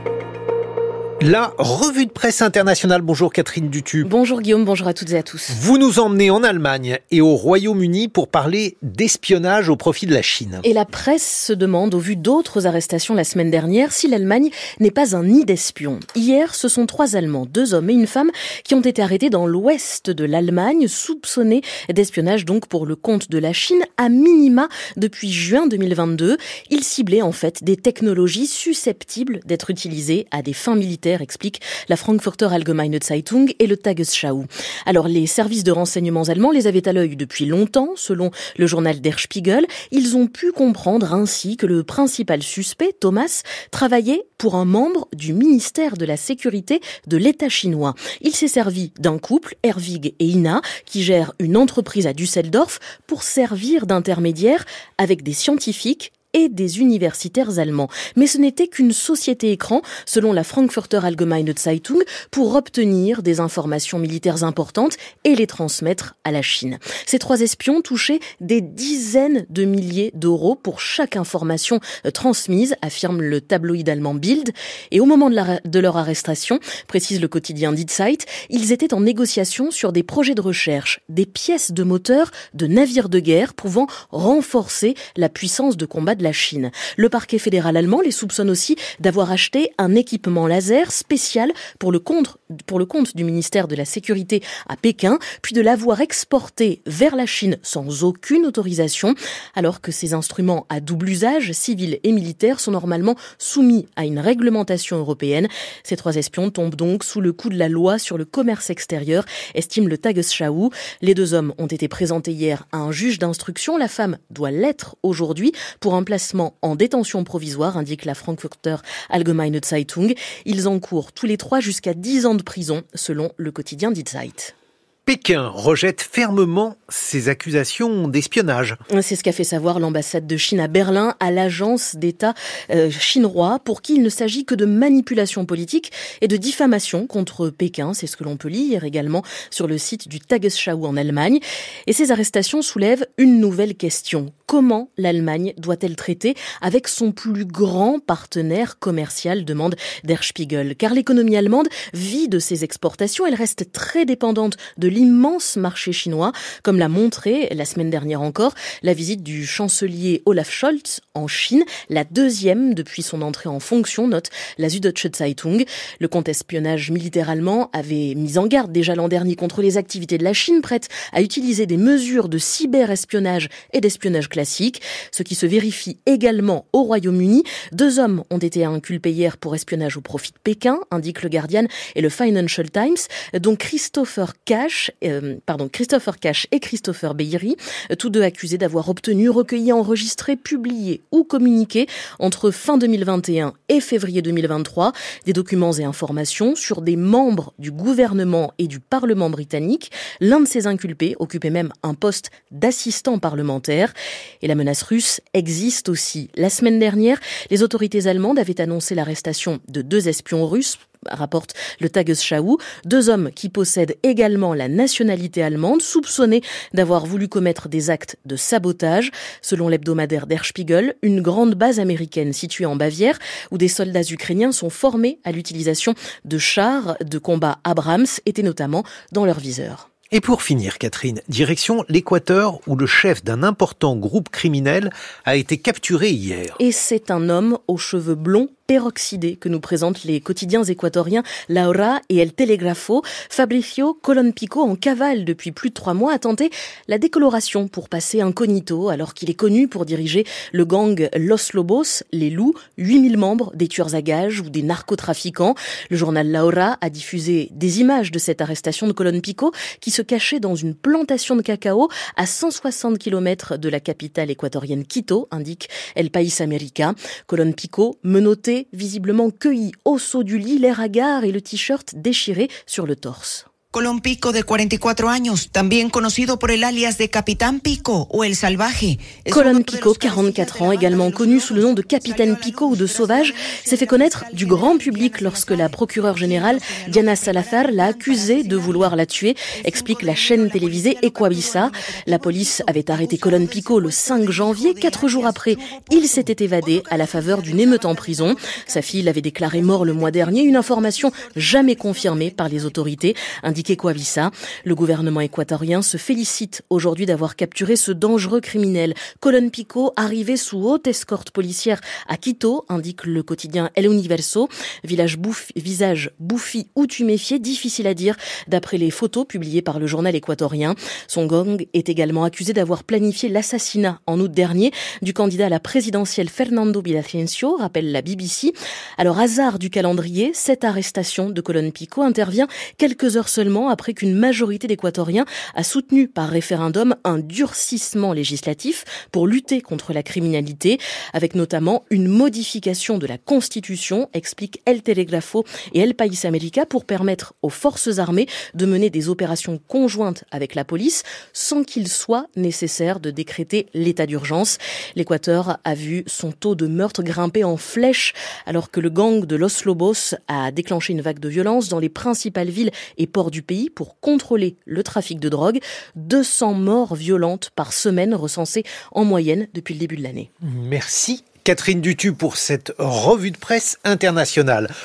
La revue de presse internationale. Bonjour Catherine Dutu. Bonjour Guillaume, bonjour à toutes et à tous. Vous nous emmenez en Allemagne et au Royaume-Uni pour parler d'espionnage au profit de la Chine. Et la presse se demande, au vu d'autres arrestations la semaine dernière, si l'Allemagne n'est pas un nid d'espions. Hier, ce sont 3 Allemands, 2 hommes et une femme, qui ont été arrêtés dans l'ouest de l'Allemagne, soupçonnés d'espionnage donc pour le compte de la Chine, à minima depuis juin 2022. Ils ciblaient en fait des technologies susceptibles d'être utilisées à des fins militaires, explique la Frankfurter Allgemeine Zeitung et le Tagesschau. Alors, les services de renseignements allemands les avaient à l'œil depuis longtemps, selon le journal Der Spiegel. Ils ont pu comprendre ainsi que le principal suspect, Thomas, travaillait pour un membre du ministère de la Sécurité de l'État chinois. Il s'est servi d'un couple, Herwig et Ina, qui gère une entreprise à Düsseldorf pour servir d'intermédiaire avec des scientifiques et des universitaires allemands. Mais ce n'était qu'une société écran, selon la Frankfurter Allgemeine Zeitung, pour obtenir des informations militaires importantes et les transmettre à la Chine. Ces 3 espions touchaient des dizaines de milliers d'euros pour chaque information transmise, affirme le tabloïd allemand Bild. Et au moment de leur arrestation, précise le quotidien Die Zeit, ils étaient en négociation sur des projets de recherche, des pièces de moteur de navires de guerre pouvant renforcer la puissance de combat de la Chine. Le parquet fédéral allemand les soupçonne aussi d'avoir acheté un équipement laser spécial pour le compte du ministère de la Sécurité à Pékin, puis de l'avoir exporté vers la Chine sans aucune autorisation, alors que ces instruments à double usage, civil et militaire, sont normalement soumis à une réglementation européenne. Ces 3 espions tombent donc sous le coup de la loi sur le commerce extérieur, estime le Tagesschau. Les 2 hommes ont été présentés hier à un juge d'instruction. La femme doit l'être aujourd'hui pour un placement en détention provisoire, indique la Frankfurter Allgemeine Zeitung. Ils encourent tous les 3 jusqu'à 10 ans de prison, selon le quotidien Die Zeit. Pékin rejette fermement ces accusations d'espionnage. C'est ce qu'a fait savoir l'ambassade de Chine à Berlin à l'agence d'État chinois, pour qui il ne s'agit que de manipulation politique et de diffamation contre Pékin. C'est ce que l'on peut lire également sur le site du Tagesschau en Allemagne. Et ces arrestations soulèvent une nouvelle question. Comment l'Allemagne doit-elle traiter avec son plus grand partenaire commercial, demande Der Spiegel. Car l'économie allemande vit de ses exportations. Elle reste très dépendante de l'immense marché chinois, comme l'a montré la semaine dernière encore la visite du chancelier Olaf Scholz en Chine, la 2e depuis son entrée en fonction, note la Süddeutsche Zeitung. Le contre-espionnage militaire allemand avait mis en garde déjà l'an dernier contre les activités de la Chine, prête à utiliser des mesures de cyberespionnage et d'espionnage classique, ce qui se vérifie également au Royaume-Uni. 2 hommes ont été inculpés hier pour espionnage au profit de Pékin, indique le Guardian et le Financial Times, dont Christopher Cash et Christopher Beiri, tous 2 accusés d'avoir obtenu, recueilli, enregistré, publié ou communiqué entre fin 2021 et février 2023 des documents et informations sur des membres du gouvernement et du Parlement britannique. L'un de ces inculpés occupait même un poste d'assistant parlementaire. Et la menace russe existe aussi. La semaine dernière, les autorités allemandes avaient annoncé l'arrestation de 2 espions russes, rapporte le Tagesschau, 2 hommes qui possèdent également la nationalité allemande, soupçonnés d'avoir voulu commettre des actes de sabotage. Selon l'hebdomadaire Der Spiegel, une grande base américaine située en Bavière, où des soldats ukrainiens sont formés à l'utilisation de chars de combat Abrams, était notamment dans leur viseur. Et pour finir, Catherine, direction l'Équateur, où le chef d'un important groupe criminel a été capturé hier. Et c'est un homme aux cheveux blonds peroxydé que nous présentent les quotidiens équatoriens Laura et El Telegrafo. Fabricio Colón-Pico, en cavale depuis plus de 3 mois, a tenté la décoloration pour passer incognito, alors qu'il est connu pour diriger le gang Los Lobos, les loups, 8000 membres, des tueurs à gages ou des narcotrafiquants. Le journal Laura a diffusé des images de cette arrestation de Colón-Pico, qui se cachait dans une plantation de cacao à 160 km de la capitale équatorienne Quito, indique El País América. Colón-Pico, menotté, visiblement cueilli au saut du lit, l'air hagard et le t-shirt déchiré sur le torse. Colón Pico, de 44 años, también conocido por el alias de Capitán Pico o El Salvaje. Colón Pico, 44 ans, également connu sous le nom de Capitaine Pico ou de Sauvage, s'est fait connaître du grand public lorsque la procureure générale Diana Salazar l'a accusé de vouloir la tuer, explique la chaîne télévisée Ecuavisa. La police avait arrêté Colón Pico le 5 janvier. 4 jours après, il s'était évadé à la faveur d'une émeute en prison. Sa fille l'avait déclaré mort le mois dernier, une information jamais confirmée par les autorités, indique Ecuavisa. Le gouvernement équatorien se félicite aujourd'hui d'avoir capturé ce dangereux criminel. Colón Pico arrivé sous haute escorte policière à Quito, indique le quotidien El Universo. Visage bouffi ou tuméfié, difficile à dire d'après les photos publiées par le journal équatorien. Son gang est également accusé d'avoir planifié l'assassinat en août dernier du candidat à la présidentielle Fernando Villavicencio, rappelle la BBC. Alors, hasard du calendrier, cette arrestation de Colón Pico intervient quelques heures seulement après qu'une majorité d'Équatoriens a soutenu par référendum un durcissement législatif pour lutter contre la criminalité, avec notamment une modification de la Constitution, explique El Telegrafo et El País América, pour permettre aux forces armées de mener des opérations conjointes avec la police sans qu'il soit nécessaire de décréter l'état d'urgence. L'Équateur a vu son taux de meurtre grimper en flèche alors que le gang de Los Lobos a déclenché une vague de violence dans les principales villes et ports du pays pour contrôler le trafic de drogue. 200 morts violentes par semaine recensées en moyenne depuis le début de l'année. Merci Catherine Dutu pour cette revue de presse internationale.